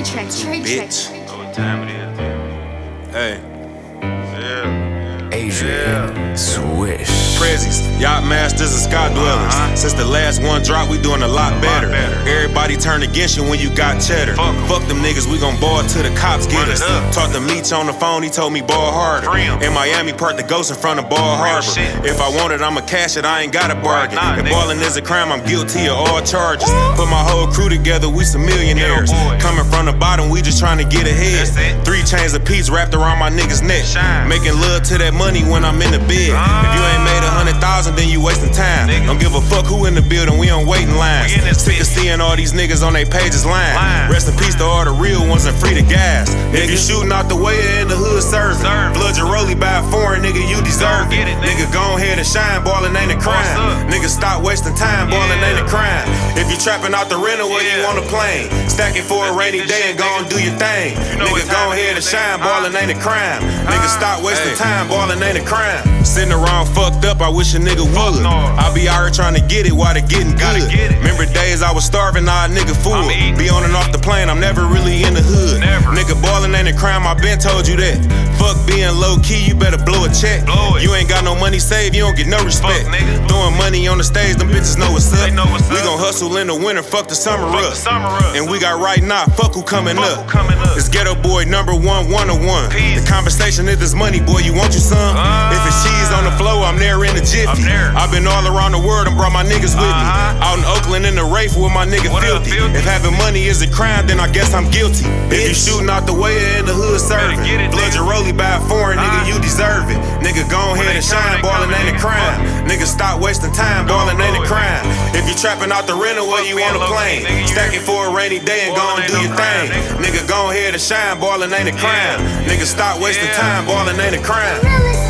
bitch. Know what time it is. Hey. Adrian Swish. Prezzies, yacht masters and sky dwellers. Since the last one dropped, we doing a lot better. Everybody turn against you when you got cheddar. Fuck them niggas, we gon' ball till the cops get us. Talked to Meech on the phone, he told me ball harder. In Miami, parked the Ghost in front of Ball Harbor. If I want it, I'ma cash it, I ain't gotta bargain. If ballin' is a crime, I'm guilty of all charges. Put my whole crew together, we some millionaires. Coming from the bottom, we just trying to get ahead. 3 chains of peace wrapped around my nigga's neck. Making love to that money when I'm in the bed. If you ain't made 100,000, then you wasting time. Don't give a fuck who in the building, we on waiting lines. Sick of seeing all these niggas on they pages lying. Rest in peace to all the real ones and free to gas. Nigga shooting out the way in the hood serving. Blood your rollie by a foreign nigga, you deserve it. Nigga go ahead and shine, ballin' ain't a crime. Nigga stop wasting time, ballin' ain't a crime. If you trapping out the rental or you on a plane, stack it for a rainy day and go and do your thing. Nigga go ahead and shine, ballin' ain't a crime. Nigga stop wasting time, ballin' ain't a crime. Sitting around fucked up, I wish a nigga would. I be out here trying to get it while they getting good. Remember days I was starving, now a nigga fool. Be on and off the plane, I'm never really in the hood. Nigga ballin' ain't a crime, I been told you that. Fuck being low key, you better blow a check. You ain't got no money saved, you don't get no respect. Throwing money on the stage, them bitches know what's up. We gon' hustle in the winter, fuck the summer up. And we got right now, fuck who coming up. It's Ghetto Boy number 101. The conversation is this money, boy, you want you some? If it's cheese on the floor, I'm there in the jiffy. I've been all around the world and brought my niggas with me. Out in Oakland in the Wraith with my nigga Filthy. If having money is a crime, then I guess I'm guilty. If you shooting out the way in the hood serving, blood your rollie by a foreign nigga, you deserve it. Nigga go ahead and shine, ballin' ain't a crime. Nigga stop wasting time, ballin' ain't a crime. If you trapping out the rental or you on a plane, stack it for a rainy day and go and do your thing. Nigga go ahead and shine, ballin' ain't a crime. Nigga stop wasting time, ballin' ain't a crime.